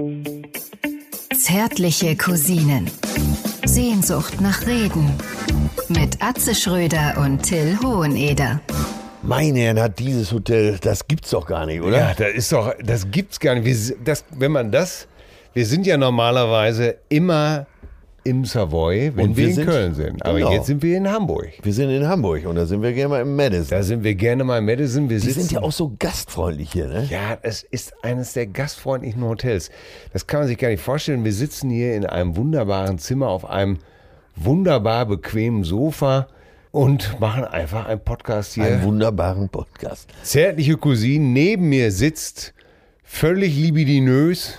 Zärtliche Cousinen. Sehnsucht nach Reden. Mit Atze Schröder und Till Hoheneder. Meine Herren, hat dieses Hotel, das gibt's doch gar nicht, oder? Ja, das gibt's gar nicht. Wir sind ja normalerweise immer im Savoy, wenn wir in Köln sind. Aber jetzt sind wir in Hamburg. Wir sind in Hamburg und da sind wir gerne mal im Madison. Die sind ja auch so gastfreundlich hier, ne? Ja, es ist eines der gastfreundlichen Hotels. Das kann man sich gar nicht vorstellen. Wir sitzen hier in einem wunderbaren Zimmer auf einem wunderbar bequemen Sofa und machen einfach einen Podcast hier. Einen wunderbaren Podcast. Zärtliche Cousinen, neben mir sitzt völlig libidinös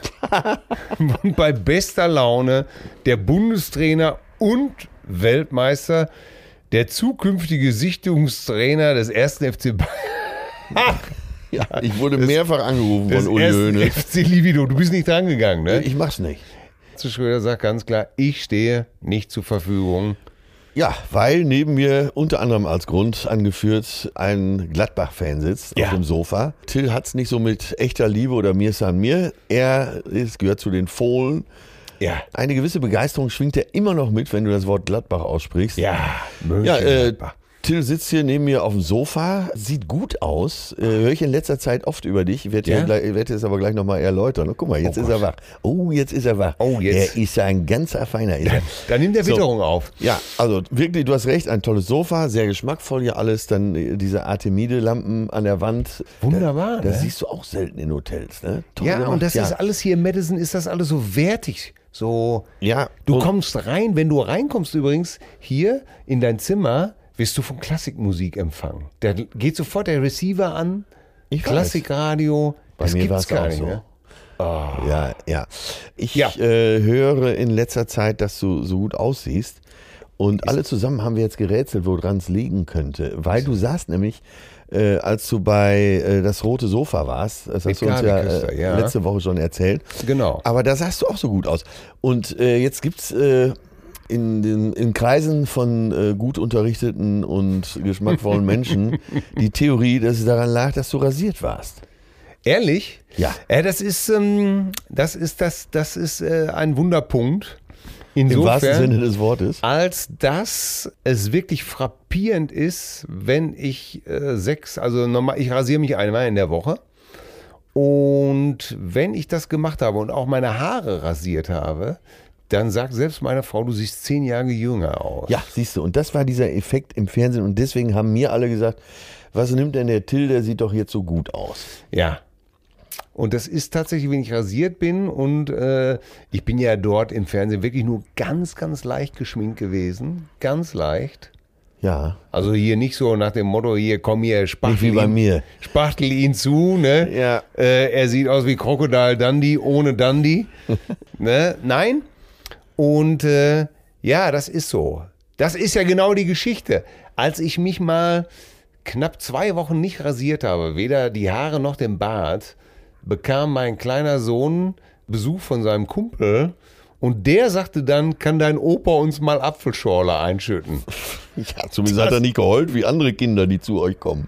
und bei bester Laune der Bundestrainer und Weltmeister, der zukünftige Sichtungstrainer des 1. FC Bayern. Ja, ich wurde mehrfach angerufen von Uli Hoeneß. FC Libido, du bist nicht drangegangen, ne? Ich mach's nicht. Atze Schröder sagt ganz klar, ich stehe nicht zur Verfügung. Ja, weil neben mir unter anderem als Grund angeführt ein Gladbach-Fan sitzt auf dem Sofa. Till hat's nicht so mit echter Liebe oder mir san mir. Gehört zu den Fohlen. Ja. Eine gewisse Begeisterung schwingt er immer noch mit, wenn du das Wort Gladbach aussprichst. Ja, Gladbach. Till sitzt hier neben mir auf dem Sofa, sieht gut aus, höre ich in letzter Zeit oft über dich, werde es aber gleich nochmal erläutern. Guck mal, jetzt ist er wach. Jetzt ist er wach. Er ist ja ein ganzer Feiner. Da nimmt der Witterung auf. Ja, also wirklich, du hast recht, ein tolles Sofa, sehr geschmackvoll hier alles, dann diese Artemide-Lampen an der Wand. Wunderbar, Das siehst du auch selten in Hotels, ne? Toll ja, gemacht. und das ist alles hier in Madison, ist das alles so wertig. So, ja, du kommst rein, wenn du reinkommst übrigens, hier in dein Zimmer, wirst du von Klassikmusik empfangen. Da geht sofort der Receiver an, Klassikradio, das gibt's gar nicht. So. Ne? Oh. Ja. Ich höre in letzter Zeit, dass du so gut aussiehst. Und alle zusammen haben wir jetzt gerätselt, woran es liegen könnte. Weil du saßt nämlich, als du bei das rote Sofa warst, das hast du uns ja letzte Woche schon erzählt. Genau. Aber da sahst du auch so gut aus. Und jetzt gibt's in Kreisen von gut unterrichteten und geschmackvollen Menschen die Theorie, dass es daran lag, dass du rasiert warst. Ehrlich? Ja. Das ist ein Wunderpunkt. Insofern, im wahrsten Sinne des Wortes. Als dass es wirklich frappierend ist, wenn ich ich rasiere mich einmal in der Woche. Und wenn ich das gemacht habe und auch meine Haare rasiert habe, dann sagt selbst meine Frau, du siehst 10 Jahre jünger aus. Ja, siehst du. Und das war dieser Effekt im Fernsehen. Und deswegen haben mir alle gesagt, was nimmt denn der Till, der sieht doch jetzt so gut aus. Ja. Und das ist tatsächlich, wenn ich rasiert bin. Und ich bin ja dort im Fernsehen wirklich nur ganz, ganz leicht geschminkt gewesen. Ganz leicht. Ja. Also hier nicht so nach dem Motto, hier komm hier, spachtel ihn zu. Ne? Ja. Er sieht aus wie Crocodile Dundee ohne Dundee. Ne? Nein. Und das ist so. Das ist ja genau die Geschichte. Als ich mich mal knapp 2 Wochen nicht rasiert habe, weder die Haare noch den Bart, bekam mein kleiner Sohn Besuch von seinem Kumpel und der sagte dann, kann dein Opa uns mal Apfelschorle einschütten? Ja, zumindest hat er nicht geheult wie andere Kinder, die zu euch kommen.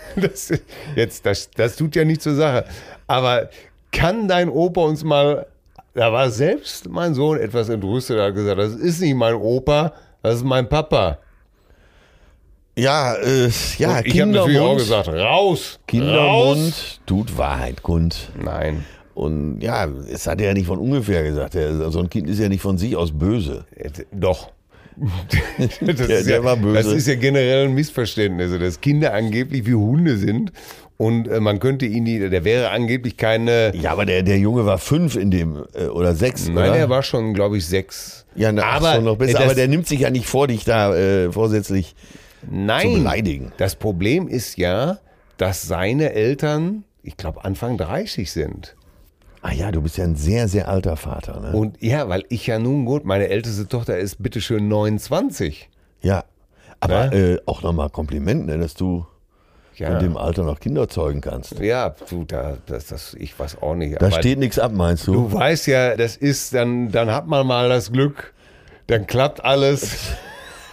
Das tut ja nicht zur Sache. Aber kann dein Opa uns mal... Da war selbst mein Sohn etwas entrüstet, er hat gesagt, das ist nicht mein Opa, das ist mein Papa. Ja, und ich habe natürlich auch gesagt, raus! Kindermund tut Wahrheit kund. Nein. Und ja, es hat er ja nicht von ungefähr gesagt. So ein Kind ist ja nicht von sich aus böse. Doch. Der war böse. Das ist ja generell ein Missverständnis, dass Kinder angeblich wie Hunde sind. Und man könnte der wäre angeblich keine... Ja, aber der Junge war 5 in dem, oder 6, Nein, oder? er war schon, glaube ich, 6. Ja, aber schon noch besser. Aber der nimmt sich ja nicht vor, dich da vorsätzlich zu beleidigen. Das Problem ist ja, dass seine Eltern, ich glaube, Anfang 30 sind. Ah ja, du bist ja ein sehr, sehr alter Vater, ne? Und ja, weil ich ja nun gut, meine älteste Tochter ist bitteschön 29. Ja, aber auch nochmal Kompliment, ne, dass du in dem Alter noch Kinder zeugen kannst. Ja, du, ich weiß auch nicht. Da steht nichts ab, meinst du? Du weißt ja, das ist, dann hat man mal das Glück, dann klappt alles.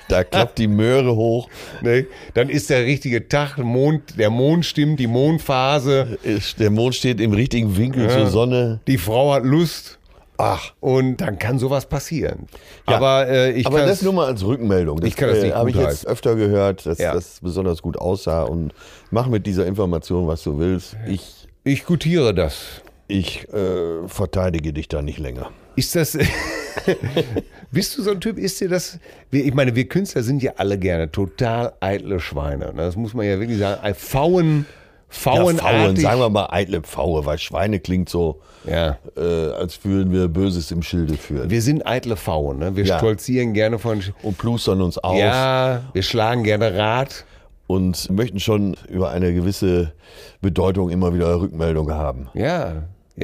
Da klappt die Möhre hoch. Ne? Dann ist der richtige Tag, der Mond stimmt, die Mondphase. Der Mond steht im richtigen Winkel zur Sonne. Die Frau hat Lust. Ach. Und dann kann sowas passieren. Ja. Aber das nur mal als Rückmeldung. Ich kann das nicht habe ich gutheißen. jetzt öfter gehört, dass das besonders gut aussah. Und mach mit dieser Information, was du willst. Ich gutiere das. Ich verteidige dich da nicht länger. Ist das... Bist du so ein Typ, ist dir das... Ich meine, wir Künstler sind ja alle gerne total eitle Schweine. Das muss man ja wirklich sagen. Pfauenartig. Sagen wir mal eitle Pfaue, weil Schweine klingt so, als würden wir Böses im Schilde führen. Wir sind eitle Pfauen, ne? Wir stolzieren gerne von... Und plustern uns auf. Ja, wir schlagen gerne Rad. Und möchten schon über eine gewisse Bedeutung immer wieder Rückmeldung haben. Ja.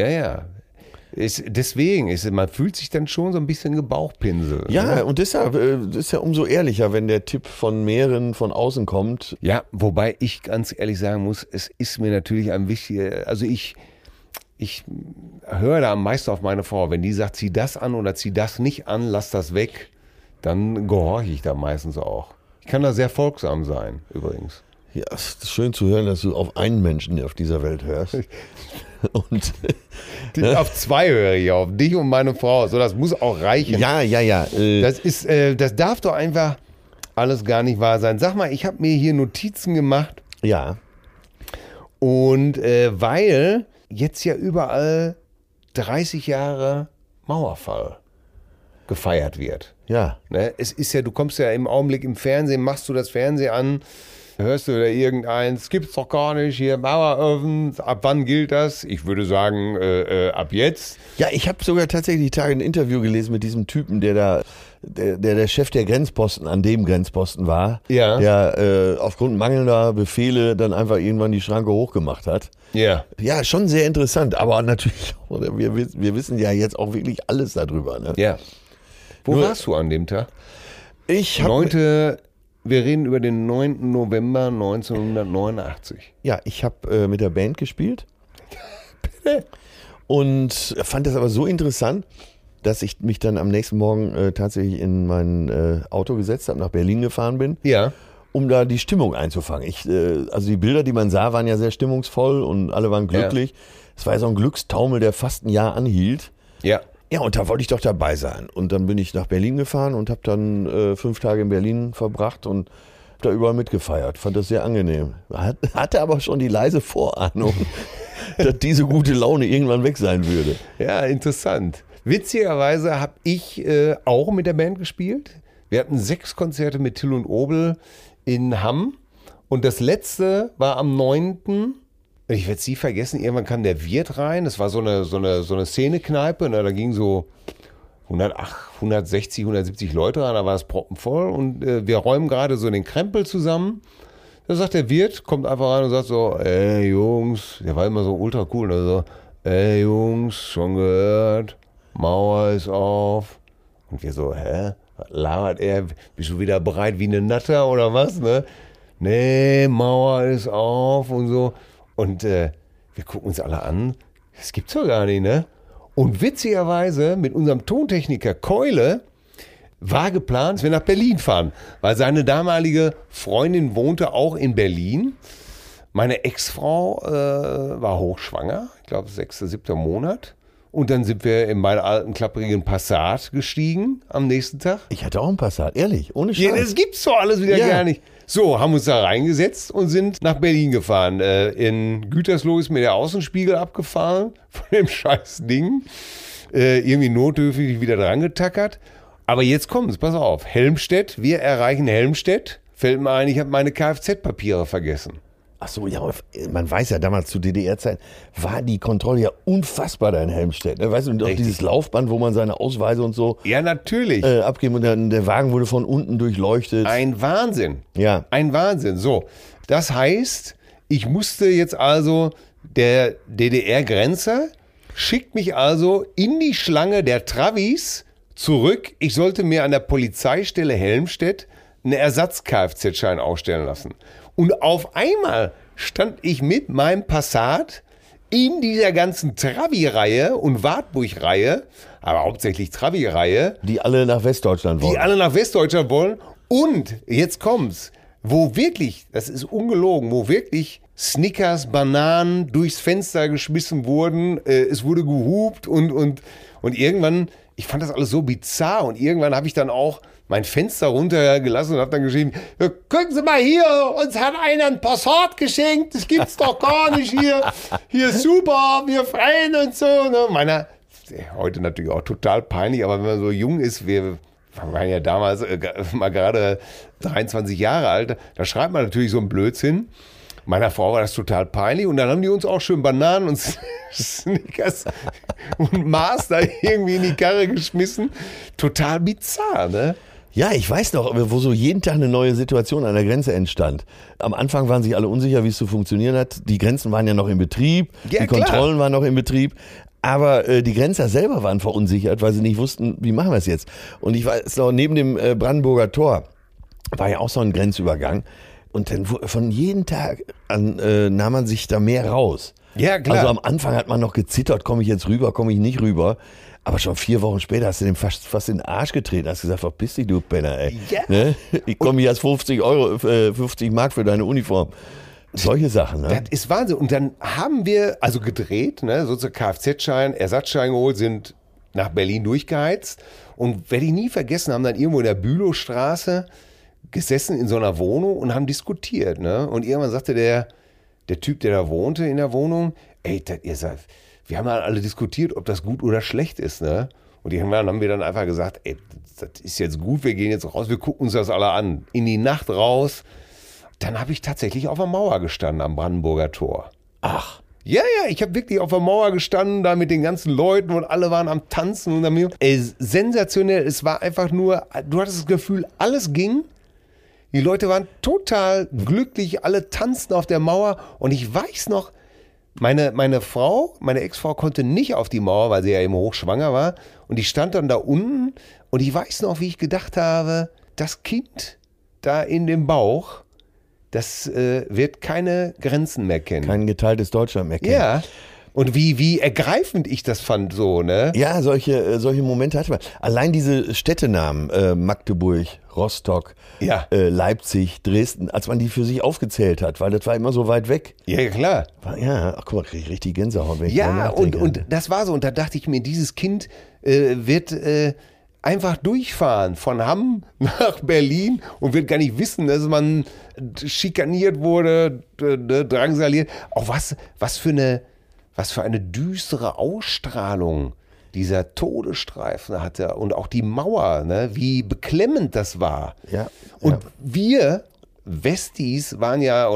Man fühlt sich dann schon so ein bisschen gebauchpinselt. Ja, ne? und deshalb ist ja umso ehrlicher, wenn der Tipp von mehreren von außen kommt. Ja, wobei ich ganz ehrlich sagen muss, es ist mir natürlich ein wichtiger, also ich höre da am meisten auf meine Frau. Wenn die sagt, zieh das an oder zieh das nicht an, lass das weg, dann gehorche ich da meistens auch. Ich kann da sehr folgsam sein, übrigens. Ja, es ist schön zu hören, dass du auf einen Menschen auf dieser Welt hörst. Und auf zwei höre ich, auf dich und meine Frau. So, das muss auch reichen. Ja. Das darf doch einfach alles gar nicht wahr sein. Sag mal, ich habe mir hier Notizen gemacht. Ja. Und weil jetzt ja überall 30 Jahre Mauerfall gefeiert wird. Ja. Ne? Es ist ja, du kommst ja im Augenblick im Fernsehen, machst du das Fernsehen an, hörst du da irgendeins, gibt's doch gar nicht, hier Maueröfen, ab wann gilt das? Ich würde sagen, ab jetzt. Ja, ich habe sogar tatsächlich die Tage ein Interview gelesen mit diesem Typen, der Chef der Grenzposten, an dem Grenzposten war, der aufgrund mangelnder Befehle dann einfach irgendwann die Schranke hochgemacht hat. Ja. Ja, schon sehr interessant, aber natürlich, wir wissen ja jetzt auch wirklich alles darüber. Ne? Ja. Wo warst du an dem Tag? Wir reden über den 9. November 1989. Ja, ich habe mit der Band gespielt und fand das aber so interessant, dass ich mich dann am nächsten Morgen tatsächlich in mein Auto gesetzt habe, nach Berlin gefahren bin, um da die Stimmung einzufangen. Also die Bilder, die man sah, waren ja sehr stimmungsvoll und alle waren glücklich. Es war ja so ein Glückstaumel, der fast ein Jahr anhielt. Ja. Ja, und da wollte ich doch dabei sein. Und dann bin ich nach Berlin gefahren und habe dann 5 Tage in Berlin verbracht und da überall mitgefeiert. Fand das sehr angenehm. Hatte aber schon die leise Vorahnung, dass diese gute Laune irgendwann weg sein würde. Ja, interessant. Witzigerweise habe ich auch mit der Band gespielt. Wir hatten 6 Konzerte mit Till und Obel in Hamm. Und das letzte war am 9. Ich werde es nie vergessen, irgendwann kam der Wirt rein. Das war so eine Szenekneipe. Da gingen so 160, 170 Leute rein. Da war es proppenvoll. Und wir räumen gerade so den Krempel zusammen. Da sagt der Wirt, kommt einfach rein und sagt so, ey Jungs, der war immer so ultra cool. Also, ey Jungs, schon gehört, Mauer ist auf. Und wir so, hä? Was labert er? Bist du wieder bereit wie eine Natter oder was? Ne? Nee, Mauer ist auf und so. Und wir gucken uns alle an, das gibt's doch gar nicht, ne? Und witzigerweise mit unserem Tontechniker Keule war geplant, dass wir nach Berlin fahren, weil seine damalige Freundin wohnte auch in Berlin. Meine Ex-Frau war hochschwanger, ich glaube 6., 7. Monat. Und dann sind wir in meinen alten, klapprigen Passat gestiegen am nächsten Tag. Ich hatte auch einen Passat, ehrlich, ohne Scheiß. Ja, das gibt's doch alles wieder gar nicht. So, haben uns da reingesetzt und sind nach Berlin gefahren. In Gütersloh ist mir der Außenspiegel abgefahren von dem scheiß Ding. Irgendwie notdürftig wieder dran getackert. Aber jetzt kommt's, pass auf. Helmstedt, wir erreichen Helmstedt. Fällt mir ein, ich habe meine Kfz-Papiere vergessen. Ach so, ja, man weiß ja, damals zu DDR-Zeiten war die Kontrolle ja unfassbar da in Helmstedt. Ne? Weißt du, doch dieses Laufband, wo man seine Ausweise und so natürlich abgeben und dann der Wagen wurde von unten durchleuchtet. Ein Wahnsinn. Ja. Ein Wahnsinn. So, das heißt, ich musste jetzt also, der DDR-Grenzer schickt mich also in die Schlange der Travis zurück. Ich sollte mir an der Polizeistelle Helmstedt einen Ersatz-Kfz-Schein ausstellen lassen. Und auf einmal stand ich mit meinem Passat in dieser ganzen Travi-Reihe und Wartburg-Reihe, aber hauptsächlich Travi-Reihe. Die alle nach Westdeutschland wollen. Die alle nach Westdeutschland wollen. Und jetzt kommt's, wo wirklich, das ist ungelogen, wo wirklich Snickers, Bananen durchs Fenster geschmissen wurden, es wurde gehupt und irgendwann, ich fand das alles so bizarr und irgendwann habe ich dann auch mein Fenster runtergelassen und habe dann geschrieben, ja, gucken Sie mal hier, uns hat einer ein Passat geschenkt, das gibt's doch gar nicht hier. Hier ist super, wir freuen uns so. Ne? Heute natürlich auch total peinlich, aber wenn man so jung ist, wir waren ja damals mal gerade 23 Jahre alt, da schreibt man natürlich so einen Blödsinn. Meiner Frau war das total peinlich und dann haben die uns auch schön Bananen und Snickers und Mars da irgendwie in die Karre geschmissen. Total bizarr, ne? Ja, ich weiß noch, wo so jeden Tag eine neue Situation an der Grenze entstand. Am Anfang waren sich alle unsicher, wie es zu funktionieren hat. Die Grenzen waren ja noch in Betrieb, ja, die Kontrollen waren noch in Betrieb. Aber die Grenzer selber waren verunsichert, weil sie nicht wussten, wie machen wir es jetzt. Und ich weiß noch, neben dem Brandenburger Tor war ja auch so ein Grenzübergang. Und dann von jedem Tag an nahm man sich da mehr raus. Ja, klar. Also am Anfang hat man noch gezittert, komme ich jetzt rüber, komme ich nicht rüber. Aber schon 4 Wochen später hast du dem fast in den Arsch getreten, hast gesagt, verpiss dich, du Penner, ey. Ja. Ne? Ich komme hier als 50 Mark für deine Uniform. Solche Sachen, ne? Das ist Wahnsinn. Und dann haben wir also gedreht, ne, so Kfz-Schein, Ersatzschein geholt, sind nach Berlin durchgeheizt. Und werde ich nie vergessen, haben dann irgendwo in der Bülowstraße gesessen in so einer Wohnung und haben diskutiert. Ne? Und irgendwann sagte der Typ, der da wohnte in der Wohnung, ey, wir haben halt alle diskutiert, ob das gut oder schlecht ist. Ne? Und irgendwann haben wir dann einfach gesagt, ey, das ist jetzt gut, wir gehen jetzt raus, wir gucken uns das alle an. In die Nacht raus. Dann habe ich tatsächlich auf der Mauer gestanden am Brandenburger Tor. Ach. Ja, ich habe wirklich auf der Mauer gestanden, da mit den ganzen Leuten und alle waren am Tanzen. Und dann, sensationell, es war einfach nur, du hattest das Gefühl, alles ging. Die Leute waren total glücklich, alle tanzten auf der Mauer. Und ich weiß noch, meine Ex-Frau konnte nicht auf die Mauer, weil sie ja eben hochschwanger war. Und die stand dann da unten. Und ich weiß noch, wie ich gedacht habe, das Kind da in dem Bauch, das wird keine Grenzen mehr kennen. Kein geteiltes Deutschland mehr kennen. Ja. Und wie ergreifend ich das fand, so, ne? Ja, solche Momente hatte man. Allein diese Städtenamen, Magdeburg, Rostock, Ja. Leipzig, Dresden, als man die für sich aufgezählt hat, weil das war immer so weit weg. Ja, klar. Ja, ach guck mal, krieg ich richtig Gänsehaut, wenn ich Ja, drüber nachdenke. und das war so. Und da dachte ich mir, dieses Kind wird einfach durchfahren von Hamm nach Berlin und wird gar nicht wissen, dass man schikaniert wurde, drangsaliert. Auch was für eine düstere Ausstrahlung dieser Todesstreifen hatte und auch die Mauer, ne, wie beklemmend das war. Ja, Und wir Wessis waren ja,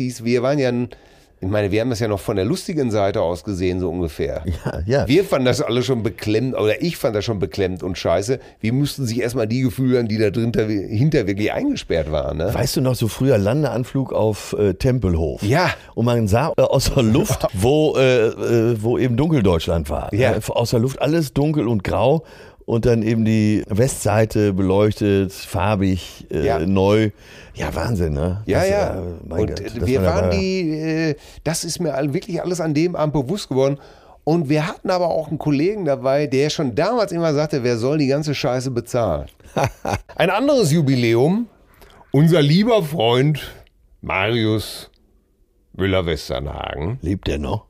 ich meine, wir haben das ja noch von der lustigen Seite aus gesehen, so ungefähr. Ja. Wir fanden das alle schon beklemmend, oder ich fand das schon beklemmend und scheiße. Wir mussten sich erstmal die Gefühle hören, die da hinter wirklich eingesperrt waren. Ne? Weißt du noch, so früher Landeanflug auf Tempelhof? Ja. Und man sah aus der Luft, wo eben Dunkeldeutschland war. Ja. Aus der Luft alles dunkel und grau. Und dann eben die Westseite beleuchtet, farbig, neu. Ja, Wahnsinn, ne? Ja. Mein Und Gott, wir waren das ist mir wirklich alles an dem Abend bewusst geworden. Und wir hatten aber auch einen Kollegen dabei, der schon damals immer sagte, wer soll die ganze Scheiße bezahlen? Ein anderes Jubiläum, unser lieber Freund Marius Müller-Westernhagen. Lebt der noch?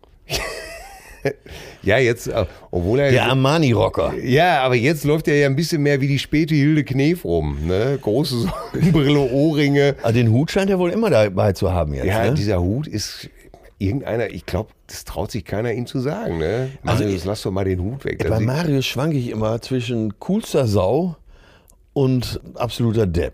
Ja, jetzt, obwohl er... Der Armani-Rocker. Ja, aber jetzt läuft er ja ein bisschen mehr wie die späte Hilde Knef rum. Ne? Große Sonnenbrille, Ohrringe. Also den Hut scheint er wohl immer dabei zu haben jetzt. Ja, ne? dieser Hut ist irgendeiner, ich glaube, das traut sich keiner ihm zu sagen. Ne? Marius, lass doch mal den Hut weg. Bei Marius schwanke ich immer zwischen coolster Sau und absoluter Depp.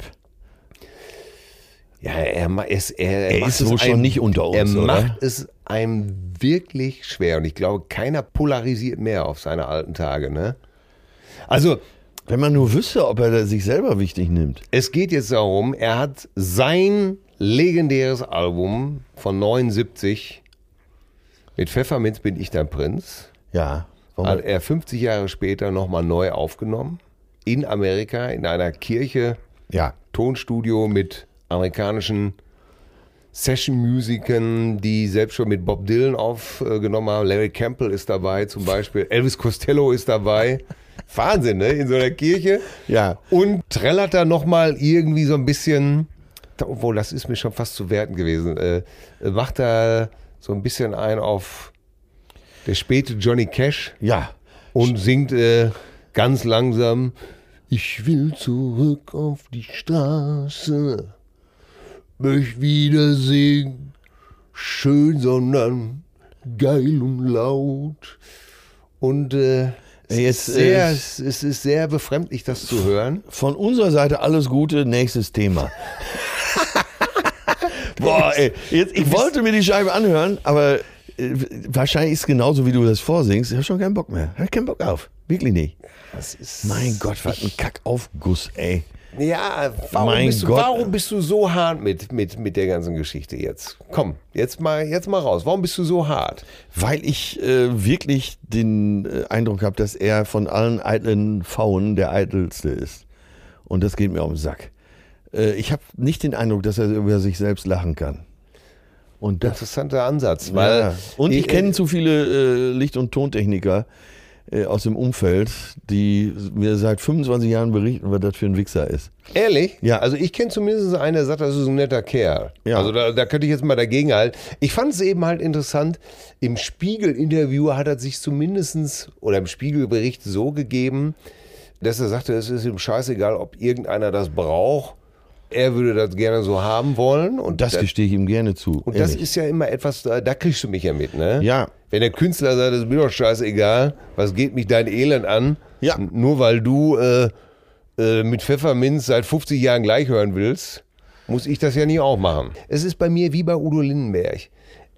Ja, er ist wohl schon nicht unter uns, Er oder? macht es einem wirklich schwer. Und ich glaube, keiner polarisiert mehr auf seine alten Tage. Ne? Also, Wenn man nur wüsste, ob er sich selber wichtig nimmt. es geht jetzt darum, er hat sein legendäres Album von 79 mit Pfefferminz bin ich dein Prinz, Ja. hat er 50 Jahre später nochmal neu aufgenommen. In Amerika, in einer Kirche, Ja. Tonstudio mit amerikanischen Session-Musikern, die selbst schon mit Bob Dylan aufgenommen haben. Larry Campbell ist dabei zum Beispiel. Elvis Costello ist dabei. Wahnsinn, ne? In so einer Kirche. Ja. Und trällert da nochmal irgendwie so ein bisschen, obwohl das ist mir schon fast zu werten gewesen, macht da so ein bisschen ein auf der späte Johnny Cash. Ja. Und singt ganz langsam, ich will zurück auf die Straße, möchte wieder singen, schön, sondern geil und laut. Und es ist sehr befremdlich, das zu hören. Von unserer Seite alles Gute, nächstes Thema. Boah, ey, ich wollte mir die Scheibe anhören, aber wahrscheinlich ist es genauso, wie du das vorsingst. Ich habe schon keinen Bock mehr. Ich habe keinen Bock auf. Wirklich nicht. Mein Gott, was ein Kackaufguss, ey. Ja, warum bist du so hart mit der ganzen Geschichte jetzt? Komm, jetzt mal raus. Warum bist du so hart? Weil ich wirklich den Eindruck habe, dass er von allen eitlen Pfauen der eitelste ist. Und das geht mir auf den Sack. Ich habe nicht den Eindruck, dass er über sich selbst lachen kann. Und das, interessanter Ansatz. Weil ja. Und ich kenne zu viele Licht- und Tontechniker aus dem Umfeld, die mir seit 25 Jahren berichten, was das für ein Wichser ist. Ehrlich? Ja. Also ich kenne zumindest einen, der sagt, das ist ein netter Kerl. Ja. Also da könnte ich jetzt mal dagegen halten. Ich fand es eben halt interessant, im Spiegel-Interview hat er sich zumindest, oder im Spiegelbericht so gegeben, dass er sagte, es ist ihm scheißegal, ob irgendeiner das braucht. Er würde das gerne so haben wollen. Und das gestehe ich ihm gerne zu. Und ehrlich. Das ist ja immer etwas, da kriegst du mich ja mit, ne? Ja. Wenn der Künstler sagt, es ist mir doch scheißegal, was geht mich dein Elend an? Ja. Nur weil du mit Pfefferminz seit 50 Jahren gleich hören willst, muss ich das ja nicht auch machen. Es ist bei mir wie bei Udo Lindenberg.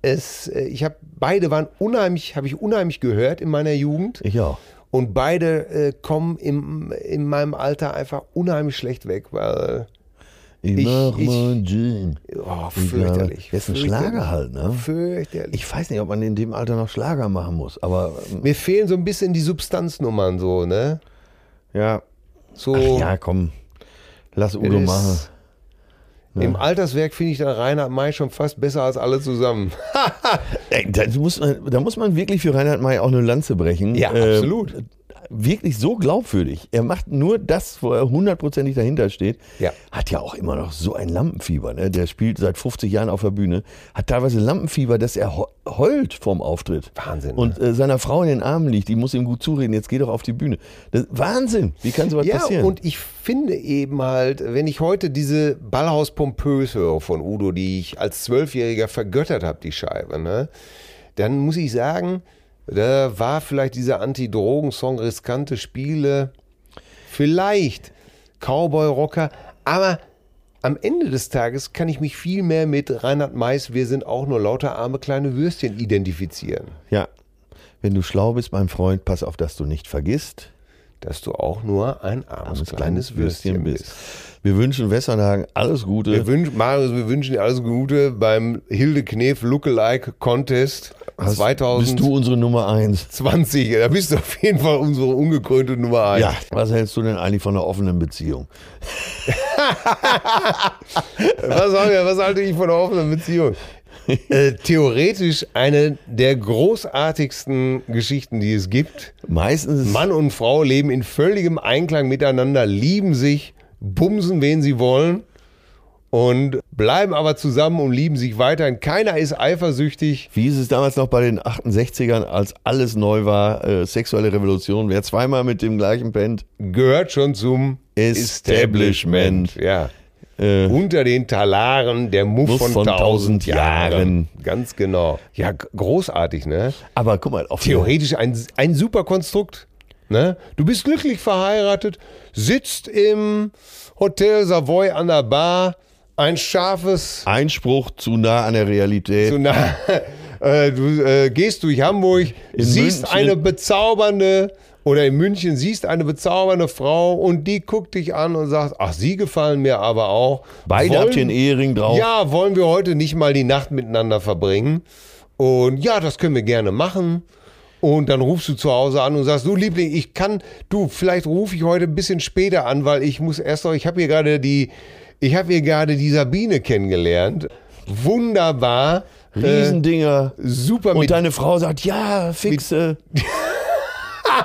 Beide waren habe ich unheimlich gehört in meiner Jugend. Ich auch. Und beide kommen in meinem Alter einfach unheimlich schlecht weg, weil ich mach mal Gin. Oh, fürchterlich. Das ist ein Schlager halt, ne? Fürchterlich. Ich weiß nicht, ob man in dem Alter noch Schlager machen muss, aber mir fehlen so ein bisschen die Substanznummern so, ne? Ja. So. Ach ja, komm. Lass Udo machen. Ja. Im Alterswerk finde ich dann Reinhard May schon fast besser als alle zusammen. Ey, da muss man wirklich für Reinhard May auch eine Lanze brechen. Ja, absolut. Wirklich so glaubwürdig. Er macht nur das, wo er 100%ig dahinter steht. Ja. Hat ja auch immer noch so ein Lampenfieber. Ne? Der spielt seit 50 Jahren auf der Bühne. Hat teilweise Lampenfieber, dass er heult vorm Auftritt. Wahnsinn. Und seiner Frau in den Armen liegt. Die muss ihm gut zureden. Jetzt geh doch auf die Bühne. Wahnsinn. Wie kann sowas passieren? Ja, und ich finde eben halt, wenn ich heute diese Ballhaus Pompös höre von Udo, die ich als 12-Jähriger vergöttert habe, die Scheibe, ne? Dann muss ich sagen, da war vielleicht dieser Anti-Drogen-Song Riskante Spiele, vielleicht Cowboy-Rocker, aber am Ende des Tages kann ich mich viel mehr mit Reinhard Mays, wir sind auch nur lauter arme kleine Würstchen identifizieren. Ja, wenn du schlau bist, mein Freund, pass auf, dass du nicht vergisst, dass du auch nur ein armes kleines Würstchen bist. Wir wünschen Westernhagen alles Gute. Marius, wir wünschen dir alles Gute beim Hilde Knef Lookalike Contest 2020. Bist du unsere Nummer 1? Da bist du auf jeden Fall unsere ungekrönte Nummer 1. Ja, was hältst du denn eigentlich von einer offenen Beziehung? Was halte ich von einer offenen Beziehung? Theoretisch eine der großartigsten Geschichten, die es gibt. Meistens. Mann und Frau leben in völligem Einklang miteinander, lieben sich, bumsen, wen sie wollen und bleiben aber zusammen und lieben sich weiterhin. Keiner ist eifersüchtig. Wie ist es damals noch bei den 68ern, als alles neu war, sexuelle Revolution, wer zweimal mit dem gleichen pennt, gehört schon zum Establishment. Ja. Unter den Talaren der Muff von 1000 Jahren. Ganz genau. Ja, großartig, ne? Aber guck mal, theoretisch ein super Konstrukt. Ne? Du bist glücklich verheiratet, sitzt im Hotel Savoy an der Bar, ein scharfes Einspruch zu nah an der Realität. Du gehst durch Hamburg, siehst München. eine bezaubernde, oder in München siehst eine bezaubernde Frau und die guckt dich an und sagt, ach, sie gefallen mir aber auch. Beide habt ihr einen Ehering drauf. Ja, wollen wir heute nicht mal die Nacht miteinander verbringen? Und ja, das können wir gerne machen. Und dann rufst du zu Hause an und sagst, du Liebling, vielleicht rufe ich heute ein bisschen später an, weil ich habe hier gerade die Sabine kennengelernt. Wunderbar. Riesendinger. Super. Und deine Frau sagt, ja, fixe.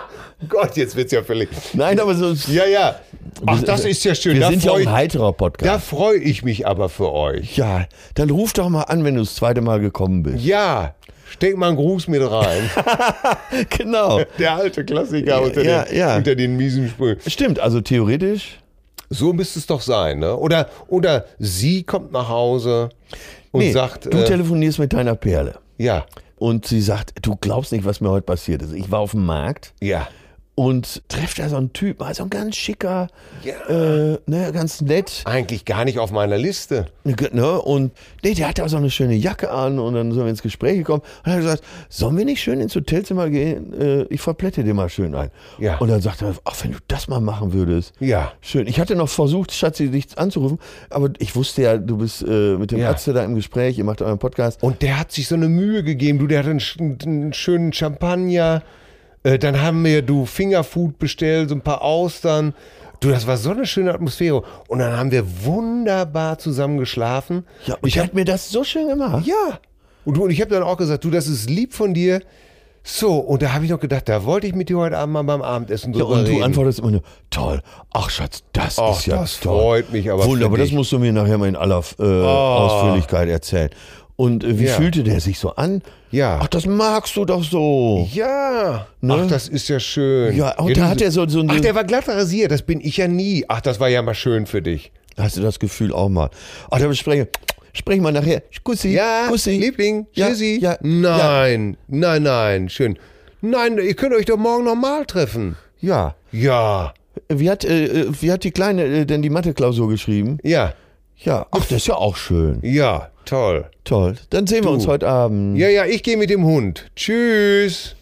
Gott, jetzt wird's ja völlig. Nein, aber so. Ja. Ach, das ist ja schön. Wir sind ja auch ein heiterer Da Podcast. freue ich mich aber für euch. Ja, dann ruf doch mal an, wenn du das zweite Mal gekommen bist. Ja, steck mal einen Gruß mit rein. Genau. Der alte Klassiker unter den miesen Sprüchen. Stimmt, also theoretisch. So müsste es doch sein, ne? Oder sie kommt nach Hause und sagt... du telefonierst mit deiner Perle. Ja. Und sie sagt, du glaubst nicht, was mir heute passiert ist. Ich war auf dem Markt. Ja. Und trefft da so einen Typ, also ein ganz schicker, Ja. ganz nett. Eigentlich gar nicht auf meiner Liste. Ne? Und der hatte auch so eine schöne Jacke an und dann sind wir ins Gespräch gekommen. Und er hat gesagt, sollen wir nicht schön ins Hotelzimmer gehen? Ich verplätte dir mal schön ein. Ja. Und dann sagte er, ach, wenn du das mal machen würdest. Ja. Schön. Ich hatte noch versucht, Schatzi, dich anzurufen, aber ich wusste ja, du bist mit dem Ärzte da im Gespräch, ihr macht euren Podcast. Und der hat sich so eine Mühe gegeben. Der hat einen schönen Champagner. Dann haben wir, Fingerfood bestellt, so ein paar Austern. Das war so eine schöne Atmosphäre. Und dann haben wir wunderbar zusammen geschlafen. Ja, und ich habe mir das so schön gemacht. Ja. Und ich habe dann auch gesagt, das ist lieb von dir. So, und da habe ich noch gedacht, da wollte ich mit dir heute Abend mal beim Abendessen drüber reden. Und du antwortest immer nur, toll. Ach Schatz, das ist ja das toll. freut mich aber. Wunderbar, das musst du mir nachher mal in aller Ausführlichkeit erzählen. Und wie fühlte der sich so an? Ja. Ach, das magst du doch so. Ja. Ne? Ach, das ist ja schön. Ja, und da hat er so Ach, der war glatt rasiert, das bin ich ja nie. Ach, das war ja mal schön für dich. Hast du das Gefühl auch mal? Ach, da sprechen wir nachher. Kussi, Ja, Kussi. Liebling, Ja, Tschüssi. ja, Nein, schön. Nein, ihr könnt euch doch morgen nochmal treffen. Ja. Ja. Wie hat die Kleine denn die Mathe-Klausur geschrieben? Ja. Ja. Ach, das ist ja auch schön. Ja, toll. Toll. Dann sehen wir uns heute Abend. Ja, ich gehe mit dem Hund. Tschüss.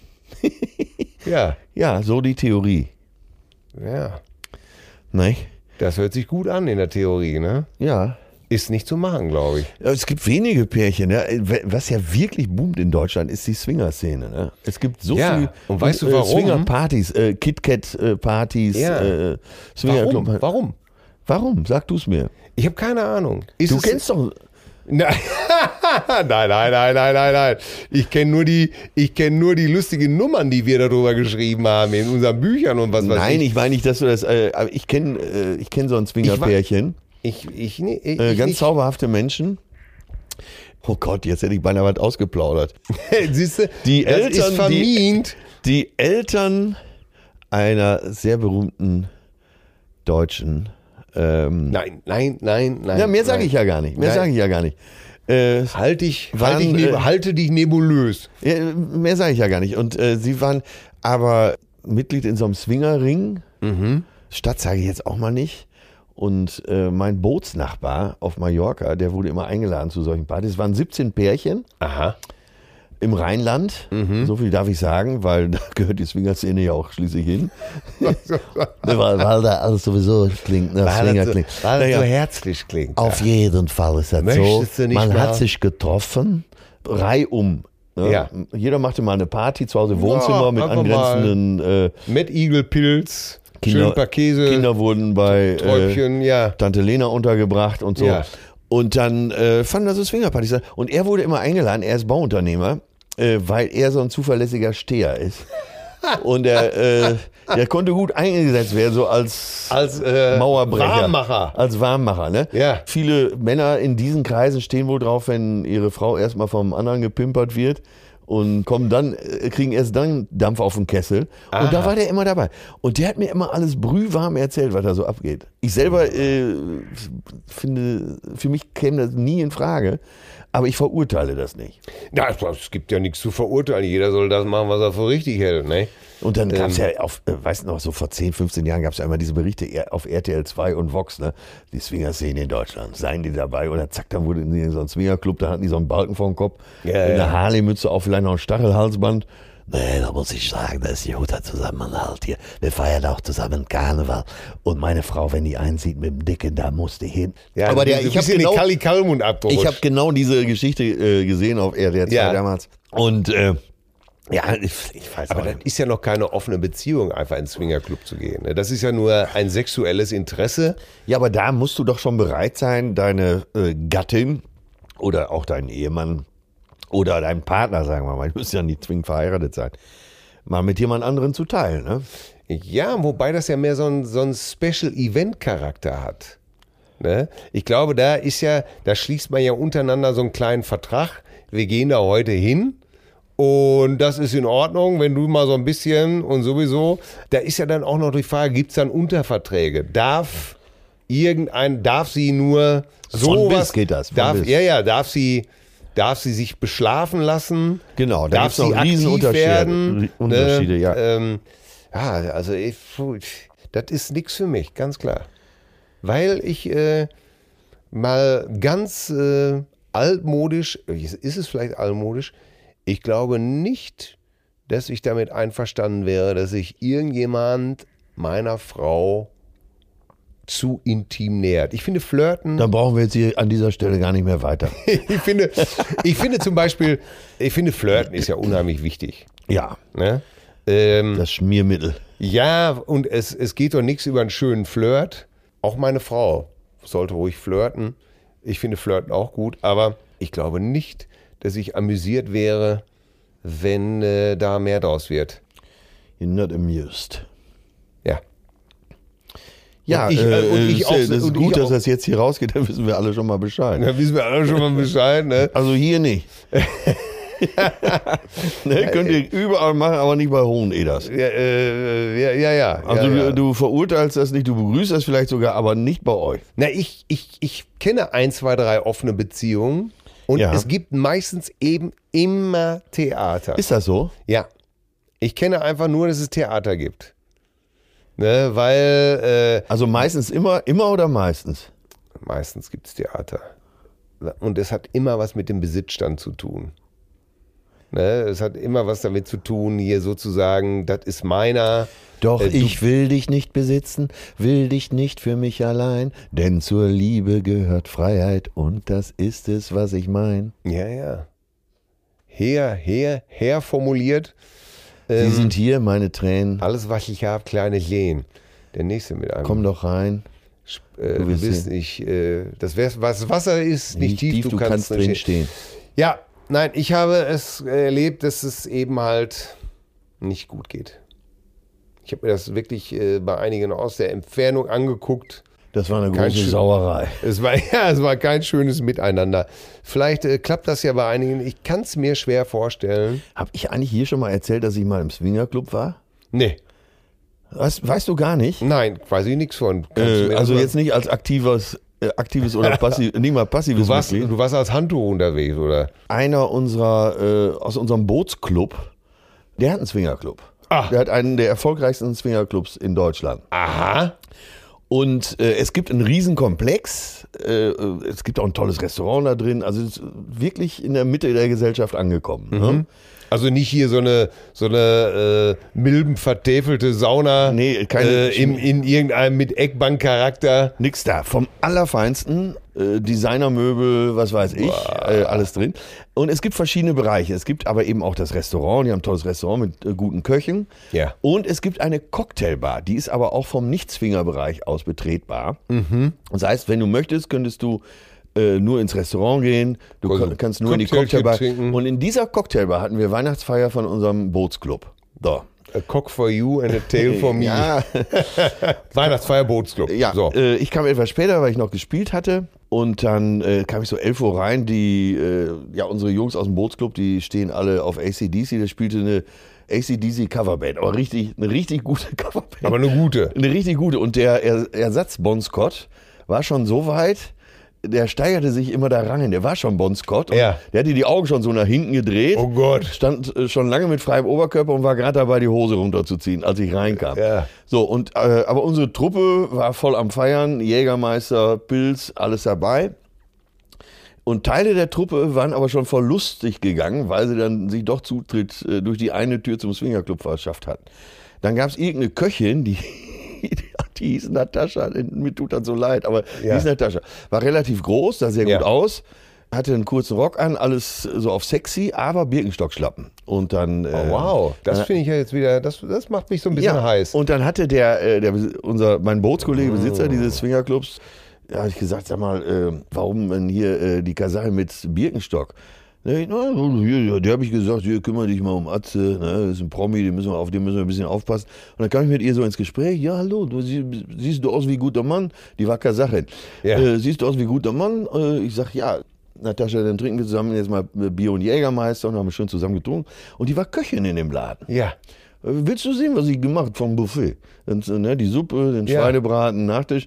Ja. Ja, so die Theorie. Ja. Ne? Das hört sich gut an in der Theorie, ne? Ja. Ist nicht zu machen, glaube ich. Es gibt wenige Pärchen. Ne? Was ja wirklich boomt in Deutschland, ist die Swinger-Szene. Ne? Es gibt so Ja, viel. und weißt du warum? Swinger-Partys, KitKat-Partys, Ja. Swinger-Club. Warum? Sag du es mir. Ich habe keine Ahnung. Du kennst doch. Nein. Nein. Ich kenne nur die lustigen Nummern, die wir darüber geschrieben haben in unseren Büchern und was weiß ich. Nein, ich meine nicht, dass du das. Aber ich kenn so ein Swinger-Pärchen. Ganz zauberhafte Menschen. Oh Gott, jetzt hätte ich beinahe was ausgeplaudert. Siehst du, Die das Eltern, ist vermint. Die Eltern einer sehr berühmten Deutschen. Nein. Ja, mehr sage ich ja gar nicht. Halte dich nebulös. Mehr sage ich ja gar nicht. Und sie waren aber Mitglied in so einem Swingerring. Stadt sage ich jetzt auch mal nicht. Und mein Bootsnachbar auf Mallorca, der wurde immer eingeladen zu solchen Partys. Es waren 17 Pärchen. Aha. Im Rheinland, so viel darf ich sagen, weil da gehört die Swingerszene ja auch schließlich hin. weil da alles sowieso klingt. Weil es so herzlich klingt. Auf jeden Fall ist das Möchtest so. du nicht Man mal? hat sich getroffen, reihum. Ne? Ja. Jeder machte mal eine Party zu Hause im Wohnzimmer mit einfach angrenzenden Mit Igelpilz, schön ein paar Käse, Kinder wurden bei Träubchen, ja. Tante Lena untergebracht und so. Ja. Und dann fanden da so Swingerpartys statt. Und er wurde immer eingeladen, er ist Bauunternehmer, weil er so ein zuverlässiger Steher ist. Und der konnte gut eingesetzt werden, so als Mauerbrecher. Warmmacher. Als Warmmacher, ne? Ja. Viele Männer in diesen Kreisen stehen wohl drauf, wenn ihre Frau erstmal vom anderen gepimpert wird und kriegen erst dann Dampf auf den Kessel. Aha. Und da war der immer dabei. Und der hat mir immer alles brühwarm erzählt, was da so abgeht. Ich selber finde, für mich käme das nie in Frage. Aber ich verurteile das nicht. Ja, es gibt ja nichts zu verurteilen. Jeder soll das machen, was er für richtig hält, ne? Und dann gab es ja, weißt du noch, so vor 10, 15 Jahren gab es ja immer diese Berichte auf RTL 2 und Vox, ne? Die Swinger-Szene in Deutschland. Seien die dabei? Oder zack, dann wurde in so ein Swingerclub, da hatten die so einen Balken vor dem Kopf, eine Harley-Mütze auf, vielleicht noch ein Stachelhalsband. Nee, da muss ich sagen, das ist ein guter Zusammenhalt hier. Wir feiern auch zusammen Karneval. Und meine Frau, wenn die einsieht mit dem Dicken, da muss die hin. Ja, aber ich habe den Kali Kalmund abgerutscht. Ich habe genau diese Geschichte gesehen auf RTL 2 damals. Und ja, ich weiß aber auch das nicht. ist ja noch keine offene Beziehung, einfach in den Swingerclub zu gehen. Ne? Das ist ja nur ein sexuelles Interesse. Ja, aber da musst du doch schon bereit sein, deine Gattin oder auch deinen Ehemann oder deinen Partner, sagen wir mal, ich muss ja nicht zwingend verheiratet sein, mal mit jemand anderen zu teilen. Ne? Ja, wobei das ja mehr so ein Special-Event-Charakter hat. Ne? Ich glaube, da schließt man ja untereinander so einen kleinen Vertrag. Wir gehen da heute hin und das ist in Ordnung, wenn du mal so ein bisschen und sowieso. Da ist ja dann auch noch die Frage, gibt es dann Unterverträge? Darf sie nur sowas? Geht das? Darf sie sich beschlafen lassen? Genau, da darf gibt es noch Riesenunterschiede. Unterschiede, ja. Also das ist nichts für mich, ganz klar. Weil ich mal ganz altmodisch, ist es vielleicht altmodisch, ich glaube nicht, dass ich damit einverstanden wäre, dass sich irgendjemand meiner Frau zu intim nähert. Ich finde Flirten... Dann brauchen wir jetzt hier an dieser Stelle gar nicht mehr weiter. ich finde zum Beispiel, Flirten ist ja unheimlich wichtig. Ja, ne? Das Schmiermittel. Ja, und es geht doch nichts über einen schönen Flirt. Auch meine Frau sollte ruhig flirten. Ich finde Flirten auch gut, aber ich glaube nicht, dass ich amüsiert wäre, wenn da mehr draus wird. You're not amused. Ja. Ja, das ist gut, dass das jetzt hier rausgeht, dann wissen wir alle schon mal Bescheid. Dann wissen wir alle schon mal Bescheid, ne? Also hier nicht. Ne, könnt ihr überall machen, aber nicht bei Hoheneders. Ja. Also du verurteilst das nicht, du begrüßt das vielleicht sogar, aber nicht bei euch. Na, ich kenne 1, 2, 3 offene Beziehungen und es gibt meistens eben immer Theater. Ist das so? Ja. Ich kenne einfach nur, dass es Theater gibt. Ne, weil... also meistens immer oder meistens? Meistens gibt es Theater. Und es hat immer was mit dem Besitzstand zu tun. Ne, es hat immer was damit zu tun, hier sozusagen, das ist meiner. Doch ich will dich nicht besitzen, will dich nicht für mich allein, denn zur Liebe gehört Freiheit und das ist es, was ich mein. Ja. Her formuliert. Sie sind hier, meine Tränen. Alles, was ich habe, kleine Lehen. Der nächste mit einem. Komm doch rein. Du bist nicht, das Wasser ist nicht tief, du kannst drin stehen. Ja, nein, ich habe es erlebt, dass es eben halt nicht gut geht. Ich habe mir das wirklich bei einigen aus der Entfernung angeguckt. Das war eine große Sauerei. Es war kein schönes Miteinander. Vielleicht klappt das ja bei einigen. Ich kann es mir schwer vorstellen. Habe ich eigentlich hier schon mal erzählt, dass ich mal im Swingerclub war? Nee. Weißt du gar nicht? Nein, weiß ich nichts von. Also jetzt nicht als aktives oder nicht mal passives Mitglied. Du warst als Handtuch unterwegs, oder? Einer aus unserem Bootsclub, der hat einen Swingerclub. Der hat einen der erfolgreichsten Swingerclubs in Deutschland. Aha. Und es gibt einen Riesenkomplex, es gibt auch ein tolles Restaurant da drin, also es ist wirklich in der Mitte der Gesellschaft angekommen. Mhm. Ne? Also nicht hier so eine milbenvertäfelte Sauna in irgendeinem mit Eckbankcharakter. Nix da, vom Allerfeinsten, Designermöbel, was weiß ich, alles drin. Und es gibt verschiedene Bereiche. Es gibt aber eben auch das Restaurant, die haben ein tolles Restaurant mit guten Köchen. Ja. Und es gibt eine Cocktailbar, die ist aber auch vom Nicht-Swinger-Bereich aus betretbar. Mhm. Das heißt, wenn du möchtest, könntest du nur ins Restaurant gehen, du kannst nur in die Cocktailbar. Trinken. Und in dieser Cocktailbar hatten wir Weihnachtsfeier von unserem Bootsclub. So. A cock for you and a tail for me. Ja. Weihnachtsfeier Bootsclub. Ja, so. Ich kam etwas später, weil ich noch gespielt hatte. Und dann kam ich so 11 Uhr rein. Unsere Jungs aus dem Bootsclub, die stehen alle auf AC/DC. Da spielte eine AC/DC Coverband, aber eine richtig gute Coverband. Aber eine gute. Eine richtig gute. Und der Ersatz Bon Scott war schon so weit, der steigerte sich immer da rein. Der war schon Bon Scott. Ja. Der hatte die Augen schon so nach hinten gedreht. Oh Gott. Stand schon lange mit freiem Oberkörper und war gerade dabei, die Hose runterzuziehen, als ich reinkam. Ja. So, und aber unsere Truppe war voll am Feiern. Jägermeister, Pilz, alles dabei. Und Teile der Truppe waren aber schon voll lustig gegangen, weil sie dann sich doch Zutritt durch die eine Tür zum Swingerclub verschafft hatten. Dann gab es irgendeine Köchin, die hieß Natascha, mir tut das so leid, aber die hieß Natascha. War relativ groß, sah sehr gut aus, hatte einen kurzen Rock an, alles so auf sexy, aber Birkenstockschlappen. Und dann... wow, das finde ich ja jetzt wieder, das macht mich so ein bisschen heiß. Und dann hatte mein Bootskollege, Besitzer dieses Swingerclubs, da habe ich gesagt, sag mal, warum denn hier die Kasachel mit Birkenstock? Der habe ich gesagt, hier, kümmere dich mal um Atze, ne? Das ist ein Promi, auf den müssen wir ein bisschen aufpassen. Und dann kam ich mit ihr so ins Gespräch, ja, hallo, siehst du aus wie guter Mann? Die war Kasachin. Ja. Siehst du aus wie guter Mann? Ich sag, ja, Natascha, dann trinken wir zusammen jetzt mal Bier und Jägermeister und haben wir schön zusammen getrunken. Und die war Köchin in dem Laden. Ja. Willst du sehen, was ich gemacht vom Buffet? Und, ne, die Suppe, den Schweinebraten, Nachtisch.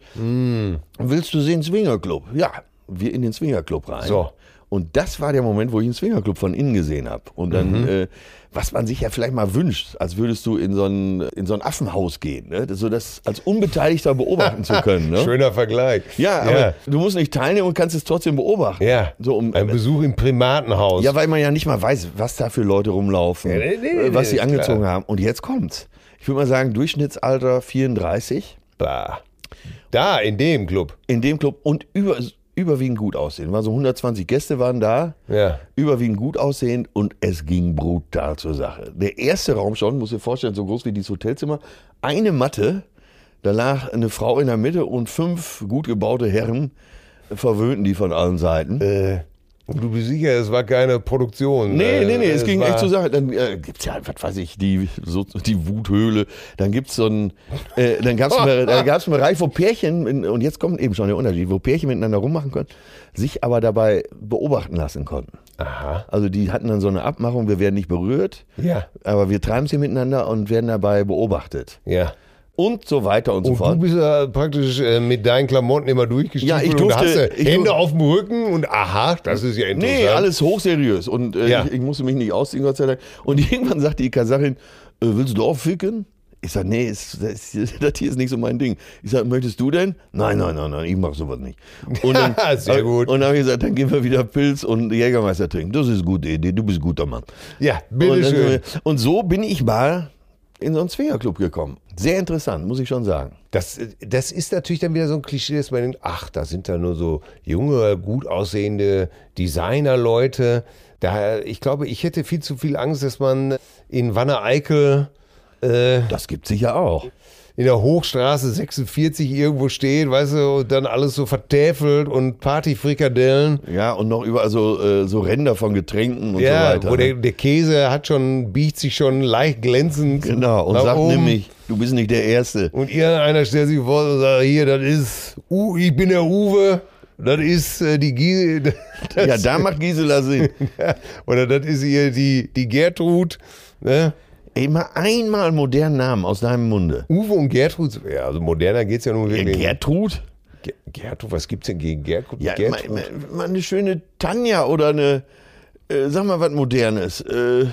Willst du sehen, Swingerclub? Ja, wir in den Swingerclub rein. So. Und das war der Moment, wo ich einen Swingerclub von innen gesehen habe. Und dann, was man sich ja vielleicht mal wünscht, als würdest du in so ein Affenhaus gehen, ne? So das als Unbeteiligter beobachten zu können. Ne? Schöner Vergleich. Ja, aber du musst nicht teilnehmen und kannst es trotzdem beobachten. Ja, so, ein Besuch im Primatenhaus. Ja, weil man ja nicht mal weiß, was da für Leute rumlaufen, was sie angezogen haben. Und jetzt kommt's. Ich würde mal sagen, Durchschnittsalter 34. Bah. Da, in dem Club. In dem Club und überwiegend gut aussehen. War so 120 Gäste waren da, überwiegend gut aussehend und es ging brutal zur Sache. Der erste Raum schon, muss dir vorstellen, so groß wie dieses Hotelzimmer, eine Matte, da lag eine Frau in der Mitte und 5 gut gebaute Herren verwöhnten die von allen Seiten. Und du bist sicher, es war keine Produktion? Nee, es ging echt zur Sache. Dann gibt's ja, was weiß ich, die Wuthöhle. Dann gibt's dann gab's einen Bereich, wo Pärchen, und jetzt kommt eben schon der Unterschied, wo Pärchen miteinander rummachen können, sich aber dabei beobachten lassen konnten. Aha. Also die hatten dann so eine Abmachung, wir werden nicht berührt, aber wir treiben sie miteinander und werden dabei beobachtet. Ja. Und so weiter und so fort. Du bist ja praktisch mit deinen Klamotten immer durchgestiefelt. Ja, ich durfte, und hast Hände auf dem Rücken und aha, das ist ja interessant. Nee, alles hochseriös. Und ich musste mich nicht ausziehen, Gott sei Dank. Und irgendwann sagte die Kasachin, willst du auch ficken? Ich sag, nee, das hier ist nicht so mein Ding. Ich sag, möchtest du denn? Nein, ich mach sowas nicht. Und dann, sehr gut. Und dann habe ich gesagt, dann gehen wir wieder Pilz und Jägermeister trinken. Das ist eine gute Idee, du bist ein guter Mann. Ja, bitteschön. Und so bin ich mal in so einen Swingerclub gekommen. Sehr interessant, muss ich schon sagen. Das ist natürlich dann wieder so ein Klischee, dass man denkt, ach, da sind da nur so junge, gut aussehende Designerleute. Ich glaube, ich hätte viel zu viel Angst, dass man in Wanne-Eickel das gibt sicher auch. In der Hochstraße 46 irgendwo steht, weißt du, und dann alles so vertäfelt und Partyfrikadellen. Ja, und noch überall so Ränder von Getränken und so weiter. Wo der Käse biegt sich schon leicht glänzend. Genau, und sagt nämlich, du bist nicht der Erste. Und irgendeiner stellt sich vor und sagt, hier, das ist, ich bin der Uwe, das ist die Gisela. Ja, da macht Gisela Sinn. Oder das ist hier die Gertrud, ne? Immer einmal einen modernen Namen aus deinem Munde. Uwe und Gertrud, ja, also moderner geht's ja nun wirklich. Gertrud? Gertrud, was gibt's denn gegen Gertrud? Ja, mal eine schöne Tanja oder eine, sag mal was Modernes.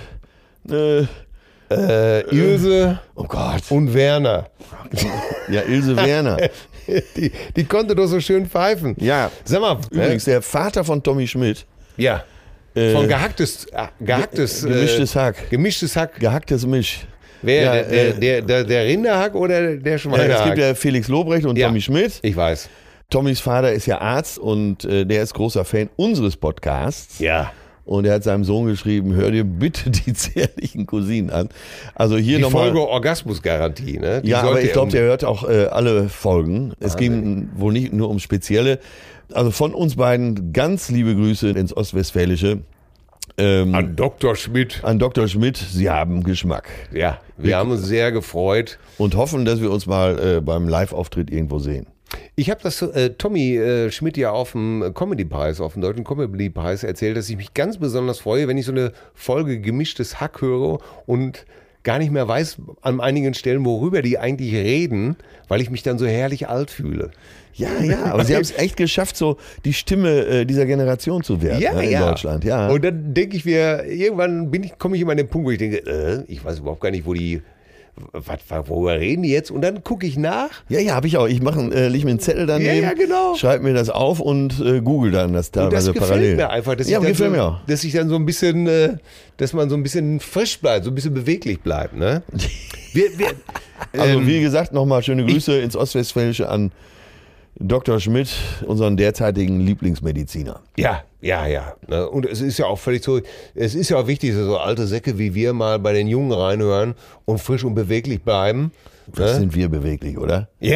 Ilse oh Gott. Und Werner. Ja, Ilse Werner. Die konnte doch so schön pfeifen. Ja, sag mal. Übrigens, der Vater von Tommy Schmidt. Ja. Von gehacktes gemischtes Hack. Gemischtes Hack. Gehacktes Misch. Wer? Der Rinderhack oder der Schweinehack? Es gibt ja Felix Lobrecht und Tommy Schmidt. Ich weiß. Tommys Vater ist ja Arzt und der ist großer Fan unseres Podcasts. Ja. Und er hat seinem Sohn geschrieben, hör dir bitte die zärtlichen Cousinen an. Also hier die nochmal. Folge Orgasmusgarantie, ne? Ja, aber ich glaube, der hört auch alle Folgen. Es ging wohl nicht nur um spezielle. Also von uns beiden ganz liebe Grüße ins Ostwestfälische. An Dr. Schmidt. An Dr. Schmidt, Sie haben Geschmack. Ja, wir haben uns sehr gefreut. Und hoffen, dass wir uns mal beim Live-Auftritt irgendwo sehen. Ich habe das Tommy Schmidt ja auf dem Comedy-Preis, auf dem Deutschen Comedy-Preis erzählt, dass ich mich ganz besonders freue, wenn ich so eine Folge gemischtes Hack höre und gar nicht mehr weiß an einigen Stellen, worüber die eigentlich reden, weil ich mich dann so herrlich alt fühle. Ja, aber sie haben es echt geschafft, so die Stimme dieser Generation zu werden in Deutschland. Ja. Und dann denke ich mir, irgendwann komme ich immer an den Punkt, wo ich denke, ich weiß überhaupt gar nicht, worüber reden die jetzt? Und dann gucke ich nach. Ja, habe ich auch. Ich leg mir einen Zettel daneben, genau. Schreibe mir das auf und google dann das teilweise parallel. Das gefällt mir einfach, dass ich dann so ein bisschen, dass man so ein bisschen frisch bleibt, so ein bisschen beweglich bleibt. Ne? Also wie gesagt, nochmal schöne Grüße ins Ostwestfälische an Dr. Schmidt, unseren derzeitigen Lieblingsmediziner. Ja. Und es ist ja auch völlig so, es ist ja auch wichtig, dass so alte Säcke wie wir mal bei den Jungen reinhören und frisch und beweglich bleiben. Das sind wir beweglich, oder? Ja.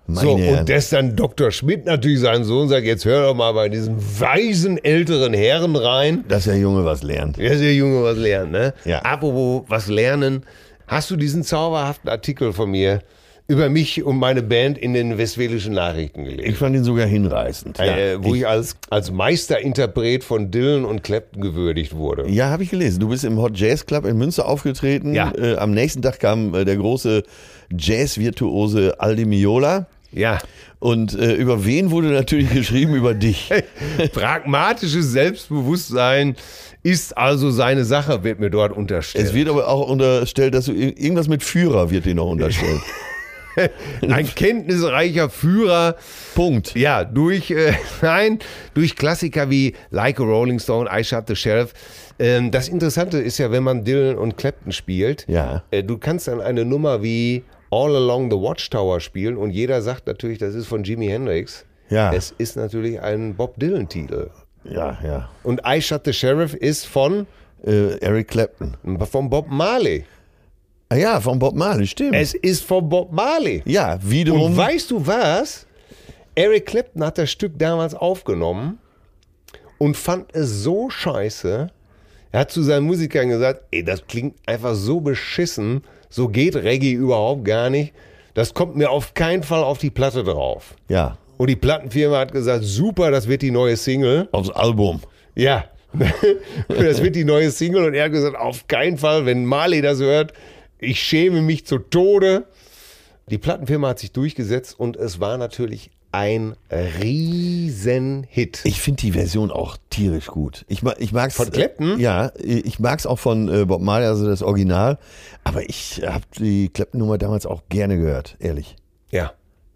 So, und dass dann Dr. Schmidt natürlich seinen Sohn sagt, jetzt hör doch mal bei diesen weisen älteren Herren rein. Dass der Junge was lernt. Dass der Junge was lernt, ne? Ja. Apropos was lernen, hast du diesen zauberhaften Artikel von mir über mich und meine Band in den Westfälischen Nachrichten gelesen? Ich fand ihn sogar hinreißend. Wo ich als Meisterinterpret von Dylan und Clapton gewürdigt wurde. Ja, habe ich gelesen. Du bist im Hot Jazz Club in Münster aufgetreten. Ja. Am nächsten Tag kam der große Jazz-Virtuose Aldi Meola. Ja. Und über wen wurde natürlich geschrieben? Über dich. Pragmatisches Selbstbewusstsein ist also seine Sache, wird mir dort unterstellt. Es wird aber auch unterstellt, dass du irgendwas mit Führer wird dir noch unterstellt. Ein kenntnisreicher Führer. Punkt. Ja, durch Klassiker wie Like a Rolling Stone, I Shot the Sheriff. Das Interessante ist ja, wenn man Dylan und Clapton spielt, Ja. Du kannst dann eine Nummer wie All Along the Watchtower spielen und jeder sagt natürlich, das ist von Jimi Hendrix. Ja. Es ist natürlich ein Bob Dylan-Titel. Ja, ja. Und I Shot the Sheriff ist von Eric Clapton. Bob Marley. Ah ja, von Bob Marley, stimmt. Es ist von Bob Marley. Ja, wiederum. Und weißt du was? Eric Clapton hat das Stück damals aufgenommen und fand es so scheiße. Er hat zu seinen Musikern gesagt, ey, das klingt einfach so beschissen, so geht Reggae überhaupt gar nicht. Das kommt mir auf keinen Fall auf die Platte drauf. Ja. Und die Plattenfirma hat gesagt, super, das wird die neue Single. Aufs Album. Ja, das wird die neue Single. Und er hat gesagt, auf keinen Fall, wenn Marley das hört, ich schäme mich zu Tode. Die Plattenfirma hat sich durchgesetzt und es war natürlich ein Riesenhit. Ich finde die Version auch tierisch gut. Ich mag's Von Clapton? Ja, ich mag's auch von Bob Marley, also das Original. Aber ich habe die Clapton-Nummer damals auch gerne gehört, ehrlich. Ja.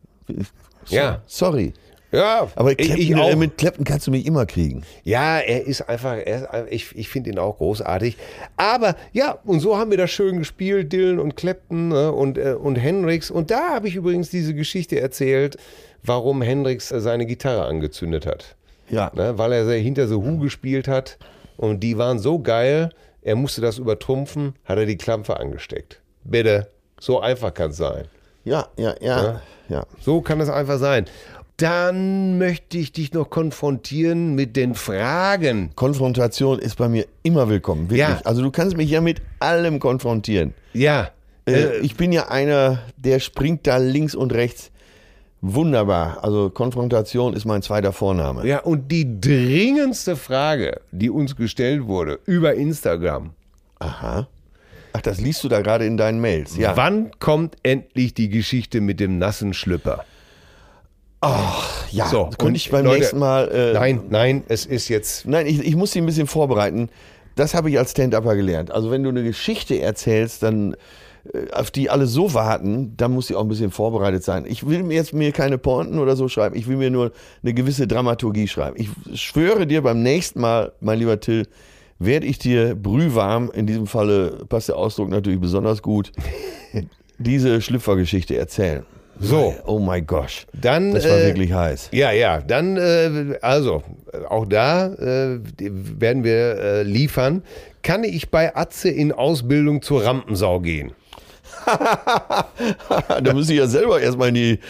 Ja. Sorry. Ja, Aber Clapton, ich auch. mit Clapton kannst du mich immer kriegen. Ja, ich finde ihn auch großartig. Aber ja, und so haben wir das schön gespielt, Dylan und Clapton, ne, und Hendrix. Und da habe ich übrigens diese Geschichte erzählt, warum Hendrix seine Gitarre angezündet hat. Ja. Ne, weil er hinter The Who gespielt hat und die waren so geil, er musste das übertrumpfen, hat er die Klampe angesteckt. Bitte, so einfach kann es sein. Ja. So kann es einfach sein. Dann möchte ich dich noch konfrontieren mit den Fragen. Konfrontation ist bei mir immer willkommen, wirklich. Ja. Also du kannst mich ja mit allem konfrontieren. Ja. Ich bin ja einer, der springt da links und rechts. Wunderbar. Also Konfrontation ist mein zweiter Vorname. Ja, und die dringendste Frage, die uns gestellt wurde über Instagram. Aha. Ach, das liest du da gerade in deinen Mails. Ja. Wann kommt endlich die Geschichte mit dem nassen Schlüpper? Ja, So, könnte und ich beim Leute, nächsten Mal... Nein, es ist jetzt... Nein, ich muss sie ein bisschen vorbereiten. Das habe ich als Stand-Upper gelernt. Also wenn du eine Geschichte erzählst, dann auf die alle so warten, dann muss sie auch ein bisschen vorbereitet sein. Ich will mir keine Pointen oder so schreiben. Ich will mir nur eine gewisse Dramaturgie schreiben. Ich schwöre dir, beim nächsten Mal, mein lieber Till, werde ich dir brühwarm, in diesem Falle passt der Ausdruck natürlich besonders gut, diese Schlüpfergeschichte erzählen. So. Oh my gosh. Dann, das war wirklich heiß. Ja, dann, also, auch da werden wir liefern. Kann ich bei Atze in Ausbildung zur Rampensau gehen? Da muss ich ja selber erstmal in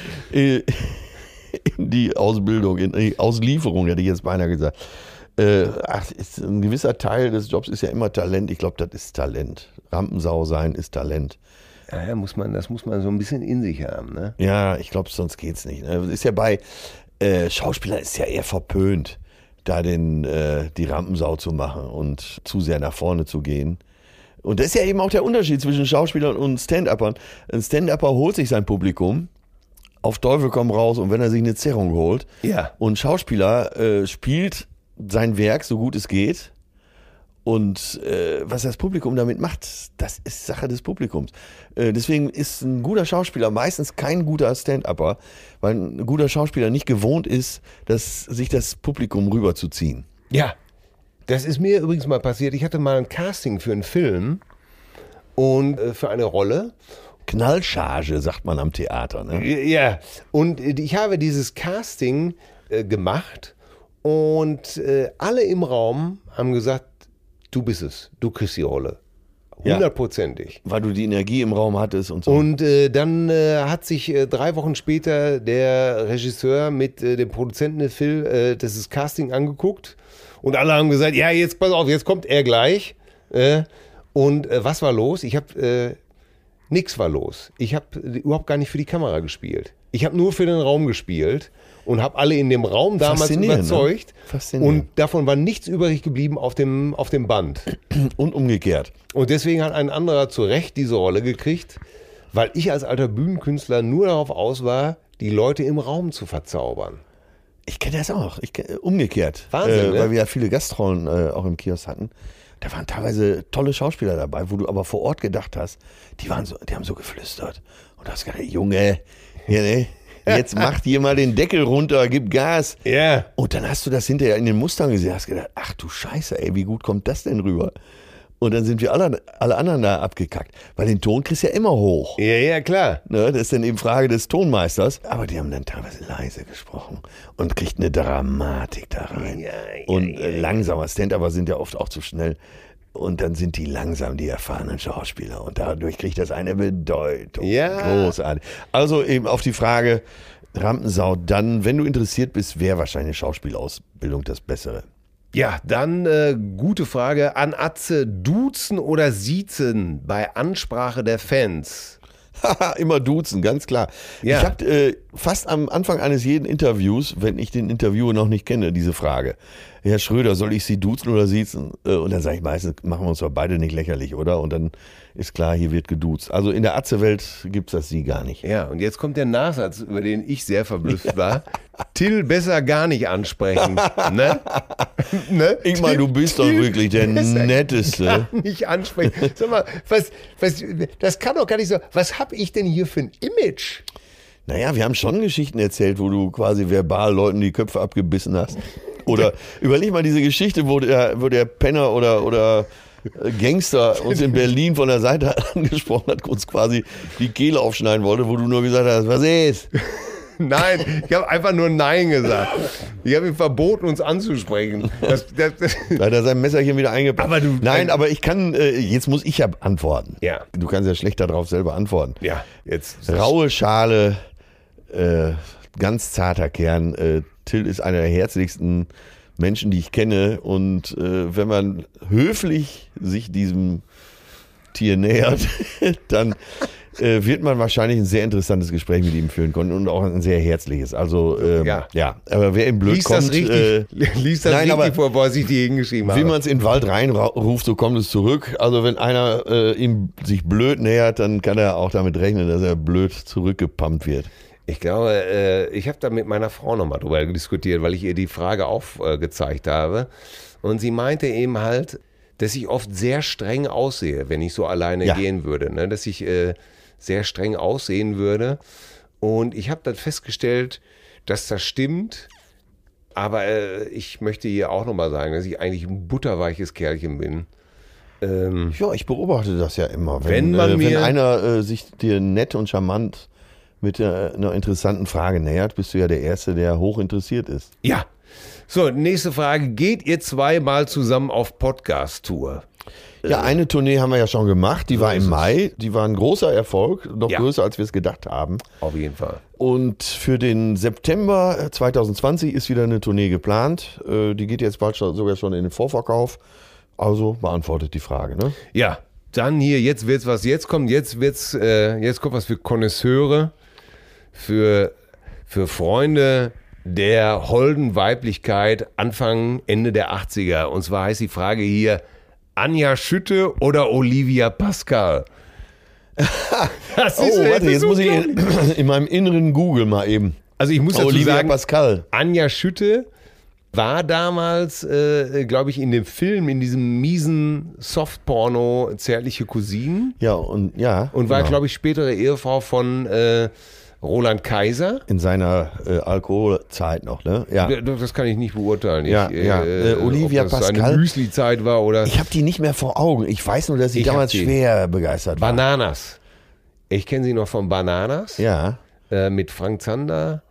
die Ausbildung, in die Auslieferung, hätte ich jetzt beinahe gesagt. Ein gewisser Teil des Jobs ist ja immer Talent. Ich glaube, das ist Talent. Rampensau sein ist Talent. Ja, das muss man so ein bisschen in sich haben, ne? Ja, ich glaube, sonst geht's nicht. Ne? Ist ja bei Schauspielern ist ja eher verpönt, da die Rampensau zu machen und zu sehr nach vorne zu gehen. Und das ist ja eben auch der Unterschied zwischen Schauspielern und Stand-Uppern. Ein Stand-Upper holt sich sein Publikum, auf Teufel komm raus, und wenn er sich eine Zerrung holt. Ja. Und Schauspieler spielt sein Werk so gut es geht. Und was das Publikum damit macht, das ist Sache des Publikums. Deswegen ist ein guter Schauspieler meistens kein guter Stand-Upper, weil ein guter Schauspieler nicht gewohnt ist, sich das Publikum rüberzuziehen. Ja, das ist mir übrigens mal passiert. Ich hatte mal ein Casting für einen Film und für eine Rolle. Knallcharge, sagt man am Theater. Ne? Ja, und ich habe dieses Casting gemacht und alle im Raum haben gesagt, du bist es, du kriegst die Rolle. hundertprozentig. Weil du die Energie im Raum hattest und so. Und dann hat sich 3 Wochen später der Regisseur mit dem Produzenten Phil das Casting angeguckt und alle haben gesagt, ja, jetzt pass auf, jetzt kommt er gleich. Und was war los? Nix war los. Ich habe überhaupt gar nicht für die Kamera gespielt. Ich habe nur für den Raum gespielt und habe alle in dem Raum damals überzeugt. Ne? Faszinierend. Und davon war nichts übrig geblieben auf dem Band. Und umgekehrt. Und deswegen hat ein anderer zu Recht diese Rolle gekriegt, weil ich als alter Bühnenkünstler nur darauf aus war, die Leute im Raum zu verzaubern. Ich kenne das auch. Umgekehrt. Wahnsinn, ne? Weil wir ja viele Gastrollen auch im Kiosk hatten. Da waren teilweise tolle Schauspieler dabei, wo du aber vor Ort gedacht hast, die haben so geflüstert. Und du hast gedacht, Junge, jetzt macht hier mal den Deckel runter, gib Gas. Ja. Yeah. Und dann hast du das hinterher in den Mustern gesehen, hast gedacht, ach du Scheiße, ey, wie gut kommt das denn rüber? Und dann sind wir alle anderen da abgekackt. Weil den Ton kriegst du ja immer hoch. Ja, klar. Ne, das ist dann eben Frage des Tonmeisters. Aber die haben dann teilweise leise gesprochen und kriegt eine Dramatik da rein. Langsamer. Stand-Upper sind ja oft auch zu schnell. Und dann sind die langsam, die erfahrenen Schauspieler. Und dadurch kriegt das eine Bedeutung. Ja. Großartig. Also eben auf die Frage, Rampensau, dann, wenn du interessiert bist, wäre wahrscheinlich Schauspielausbildung das Bessere. Ja, dann gute Frage an Atze. Duzen oder siezen bei Ansprache der Fans? Immer duzen, ganz klar. Ja. Ich habe fast am Anfang eines jeden Interviews, wenn ich den Interviewer noch nicht kenne, diese Frage. Herr Schröder, soll ich Sie duzen oder siezen? Und dann sage ich meistens, machen wir uns doch beide nicht lächerlich, oder? Und dann ist klar, hier wird geduzt. Also in der Atze-Welt gibt es das Sie gar nicht. Ja, und jetzt kommt der Nachsatz, über den ich sehr verblüfft war. Till besser gar nicht ansprechen. Ne? Ingmar, du bist doch wirklich der Netteste. Gar nicht ansprechen. Sag mal, das kann doch gar nicht so. Was habe ich denn hier für ein Image? Naja, wir haben schon Geschichten erzählt, wo du quasi verbal Leuten die Köpfe abgebissen hast. Oder überleg mal diese Geschichte, wo der Penner oder Gangster uns in Berlin von der Seite angesprochen hat, uns quasi die Kehle aufschneiden wollte, wo du nur gesagt hast, was ist? Nein, ich habe einfach nur Nein gesagt. Ich habe ihm verboten, uns anzusprechen. Da hat er sein Messerchen wieder eingepackt. Aber ich kann, jetzt muss ich ja antworten. Ja. Du kannst ja schlecht darauf selber antworten. Ja, jetzt. Raue Schale, ganz zarter Kern. Till ist einer der herzlichsten Menschen, die ich kenne. Und wenn man höflich sich diesem Tier nähert, dann wird man wahrscheinlich ein sehr interessantes Gespräch mit ihm führen können und auch ein sehr herzliches. Also, ja. Aber wer ihm blöd liest kommt... liest das richtig vor, wo er sich die hingeschrieben hat. Wie man es in den Wald reinruft, so kommt es zurück. Also wenn einer ihm sich blöd nähert, dann kann er auch damit rechnen, dass er blöd zurückgepumpt wird. Ich glaube, ich habe da mit meiner Frau nochmal drüber diskutiert, weil ich ihr die Frage aufgezeigt habe. Und sie meinte eben halt, dass ich oft sehr streng aussehe, wenn ich so alleine gehen würde. Ne? Dass ich sehr streng aussehen würde. Und ich habe dann festgestellt, dass das stimmt. Aber ich möchte hier auch nochmal sagen, dass ich eigentlich ein butterweiches Kerlchen bin. Ja, ich beobachte das ja immer. Wenn einer sich dir nett und charmant mit einer interessanten Frage nähert, bist du ja der Erste, der hoch interessiert ist. Ja. So, nächste Frage. Geht ihr 2-mal zusammen auf Podcast-Tour? Ja, eine Tournee haben wir ja schon gemacht. Die war im Mai. Die war ein großer Erfolg. Noch größer, als wir es gedacht haben. Auf jeden Fall. Und für den September 2020 ist wieder eine Tournee geplant. Die geht jetzt bald sogar schon in den Vorverkauf. Also beantwortet die Frage, ne? Ja. Dann hier, jetzt wird's was. Jetzt kommt was für Konnoisseure. Für Freunde der holden Weiblichkeit Anfang, Ende der 80er. Und zwar heißt die Frage hier, Anja Schütte oder Olivia Pascal? Warte, jetzt muss ich in meinem inneren Google mal eben. Also ich muss dazu Olivia sagen, Pascal. Anja Schütte war damals, glaube ich, in dem Film, in diesem miesen Softporno Zärtliche Cousinen. Ja, und war, glaube ich, spätere Ehefrau von Roland Kaiser. In seiner Alkoholzeit noch, ne? Ja. Das kann ich nicht beurteilen. Olivia ob das Pascal. Eine Müsli-Zeit war oder. Ich habe die nicht mehr vor Augen. Ich weiß nur, dass sie damals schwer begeistert war. Bananas. Ich kenne sie noch von Bananas. Ja. Mit Frank Zander.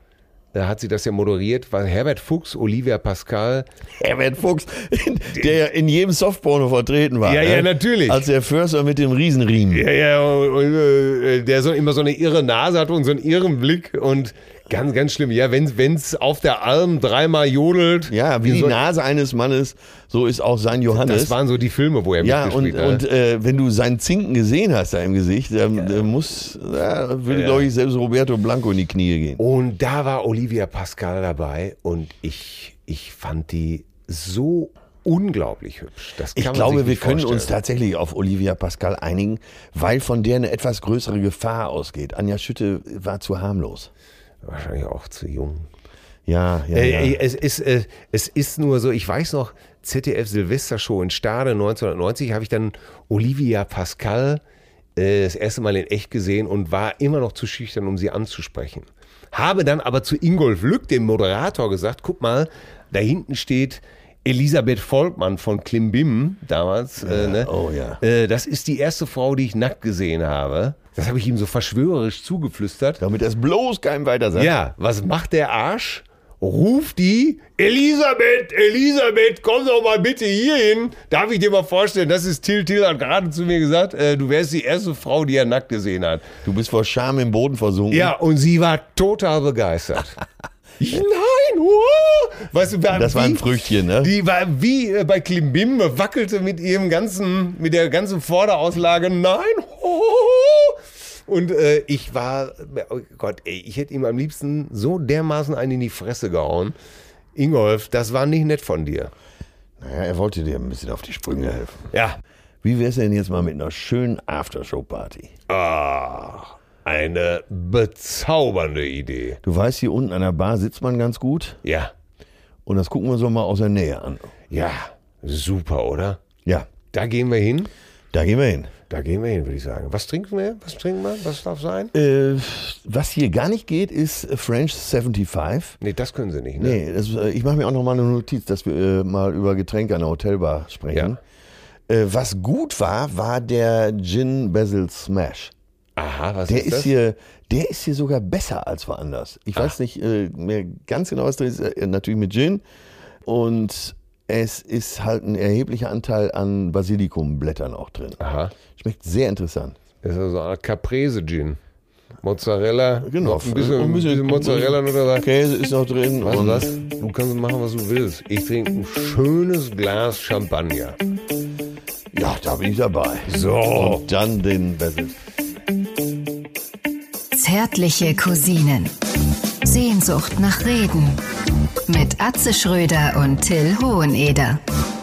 da hat sie das ja moderiert, war Herbert Fuchs, Olivia Pascal. Herbert Fuchs, der in jedem Softporno vertreten war. Ja, ja, natürlich. Als der Förster mit dem Riesenriemen. Ja, und der so immer so eine irre Nase hat und so einen irren Blick und ganz, ganz schlimm. Ja, wenn's auf der Alm dreimal jodelt. Ja, wie die Nase eines Mannes, so ist auch sein Johannes. Das waren so die Filme, wo er mitgespielt hat. Und wenn du seinen Zinken gesehen hast da im Gesicht, würde, glaube ich, selbst Roberto Blanco in die Knie gehen. Und da war Olivia Pascal dabei und ich fand die so unglaublich hübsch. Ich glaube, wir können uns tatsächlich auf Olivia Pascal einigen, weil von der eine etwas größere Gefahr ausgeht. Anja Schütte war zu harmlos. Wahrscheinlich auch zu jung. Ja. Es ist nur so, ich weiß noch, ZDF Silvestershow in Stade 1990 habe ich dann Olivia Pascal das erste Mal in echt gesehen und war immer noch zu schüchtern, um sie anzusprechen. Habe dann aber zu Ingolf Lück, dem Moderator, gesagt, guck mal, da hinten steht Elisabeth Volkmann von Klimbim damals. Oh ja. Das ist die erste Frau, die ich nackt gesehen habe. Das habe ich ihm so verschwörerisch zugeflüstert. Damit er es bloß keinem weiter sagt. Ja, was macht der Arsch? Ruft die, Elisabeth, komm doch mal bitte hier hin. Darf ich dir mal vorstellen, das ist Till hat gerade zu mir gesagt, du wärst die erste Frau, die er nackt gesehen hat. Du bist vor Scham im Boden versunken. Ja, und sie war total begeistert. Nein, weißt du, das war ein Früchtchen, ne? Die war wie bei Klimbim, wackelte mit der ganzen Vorderauslage. Nein, Und ich war, oh Gott, ich hätte ihm am liebsten so dermaßen einen in die Fresse gehauen. Ingolf, das war nicht nett von dir. Naja, er wollte dir ein bisschen auf die Sprünge helfen. Ja. Wie wär's denn jetzt mal mit einer schönen Aftershow-Party? Eine bezaubernde Idee. Du weißt, hier unten an der Bar sitzt man ganz gut. Ja. Und das gucken wir so mal aus der Nähe an. Ja, super, oder? Ja. Da gehen wir hin. Da gehen wir hin. Da gehen wir hin, würde ich sagen. Was trinken wir? Was darf sein? Was hier gar nicht geht, ist French 75. Nee, das können sie nicht, ne? Nee, ich mache mir auch noch mal eine Notiz, dass wir mal über Getränke an der Hotelbar sprechen. Ja. Was gut war der Gin Basil Smash. Aha, was der ist das? Der ist hier sogar besser als woanders. Ich weiß nicht mehr ganz genau, was drin ist. Natürlich mit Gin. Und es ist halt ein erheblicher Anteil an Basilikumblättern auch drin. Aha. Schmeckt sehr interessant. Das ist so eine Caprese-Gin. Mozzarella. Genau. Ein bisschen Mozzarella noch dabei. Käse ist noch drin. Weißt du was? Du kannst machen, was du willst. Ich trinke ein schönes Glas Champagner. Ja, da bin ich dabei. So. Und dann den Basil. Zärtliche Cousinen. Sehnsucht nach Reden. Mit Atze Schröder und Till Hoheneder.